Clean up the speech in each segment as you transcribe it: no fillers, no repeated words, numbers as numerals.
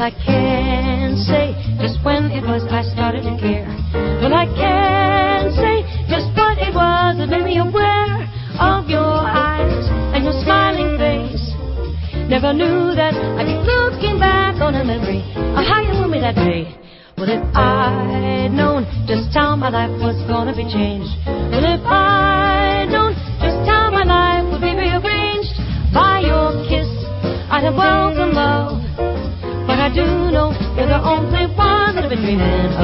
I can't say just when it was I started to care. Well, I can't say just what it was that made me aware of your eyes and your smiling face. Never knew that I'd be looking back on a memory of how you knew me that day. Well, if I'd known just how my life was gonna be changed, well, if I'd known just how my life would be rearranged by your kiss, I'd have welcomed love. But I do know you're the only one that I've been dreaming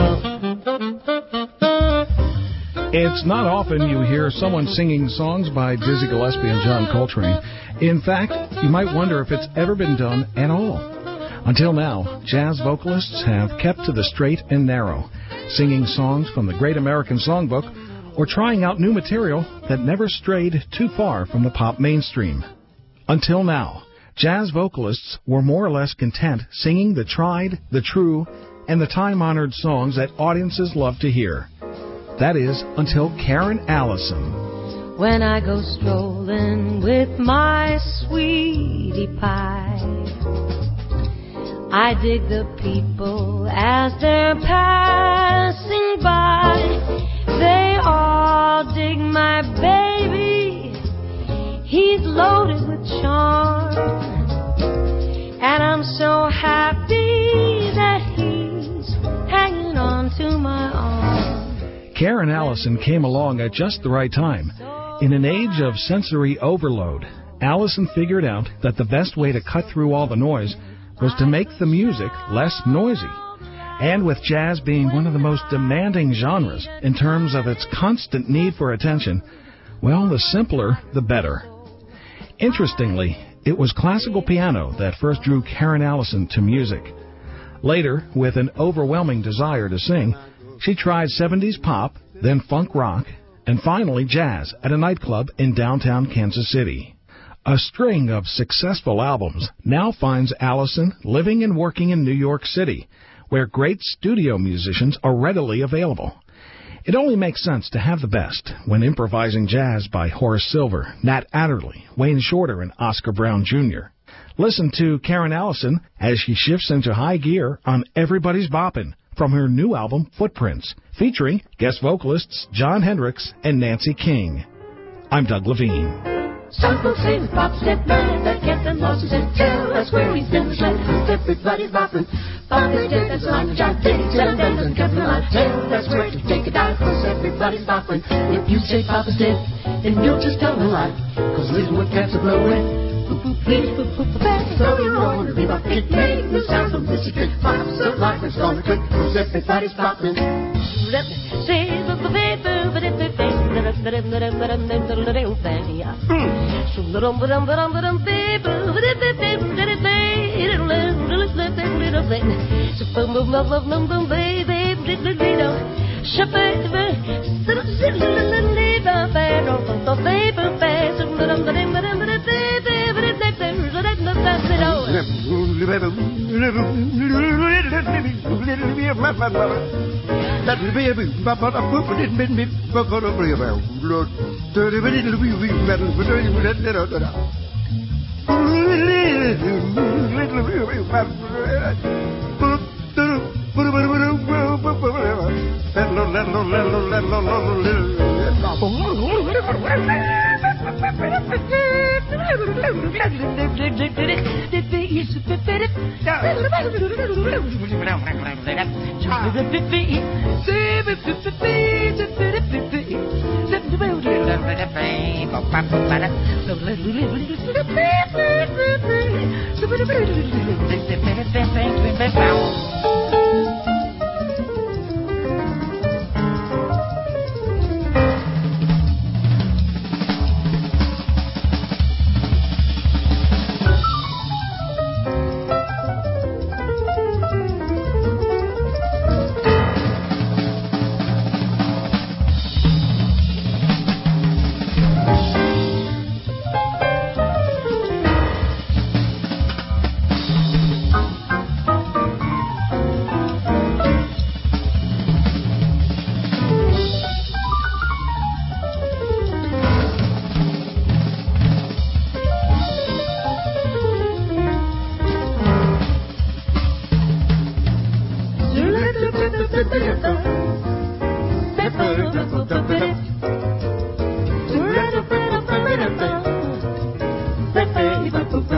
of. It's not often you hear someone singing songs by Dizzy Gillespie and John Coltrane. In fact, you might wonder if it's ever been done at all. Until now, jazz vocalists have kept to the straight and narrow, singing songs from the Great American Songbook or trying out new material that never strayed too far from the pop mainstream. Until now, jazz vocalists were more or less content singing the tried, the true, and the time-honored songs that audiences love to hear. That is, until Karen Allison. When I go strolling with my sweetie pie, I dig the people as they're passing by. They all dig my baby. He's loaded with charm, and I'm so happy that he's hanging on to my arm. Karen Allison came along at just the right time. In an age of sensory overload, Allison figured out that the best way to cut through all the noise was to make the music less noisy. And with jazz being one of the most demanding genres in terms of its constant need for attention, well, the simpler, the better. Interestingly, it was classical piano that first drew Karen Allison to music. Later, with an overwhelming desire to sing, she tried 70s pop, then funk rock, and finally jazz at a nightclub in downtown Kansas City. A string of successful albums now finds Allison living and working in New York City, where great studio musicians are readily available. It only makes sense to have the best when improvising jazz by Horace Silver, Nat Adderley, Wayne Shorter, and Oscar Brown Jr. Listen to Karen Allison as she shifts into high gear on Everybody's Boppin' from her new album, Footprints, featuring guest vocalists John Hendricks and Nancy King. I'm Doug Levine. Some folks say the pop step man that Captain Moss is in. Tell us where he's been misled. Everybody's bopping. Bopping, that's the line. John Diddy, tell him and Captain Line. Tell us where to take a dive, cause everybody's bopping. If you say Papa's dead, then you'll just tell them right. Cause listen what cats are blowing. So you're on to be bopping. It made the sound from this secret. Pops of life is gonna click, cause everybody's bopping. Say the baby.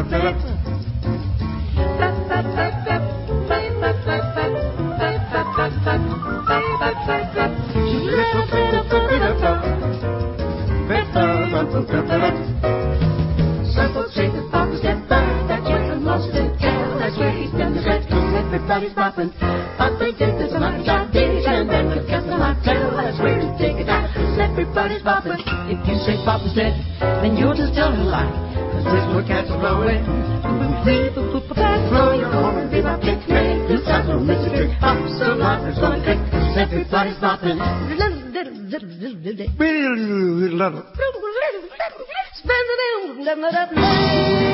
Some folks say that Papa's dead, but that gentleman lost his tail. That's where he's been the red, 'cause everybody's bopping. Papa did this on a job, and then the captain of my tail. That's where he take it out, 'cause everybody's bopping. If you say Papa's dead, then you're just telling a lie. 'Cause this where cats are blowing. Blow your horn and be my pick, man. 'Cause I don't miss a trick. Papa's so alive, there's one trick, 'cause everybody's bopping. Spend the day,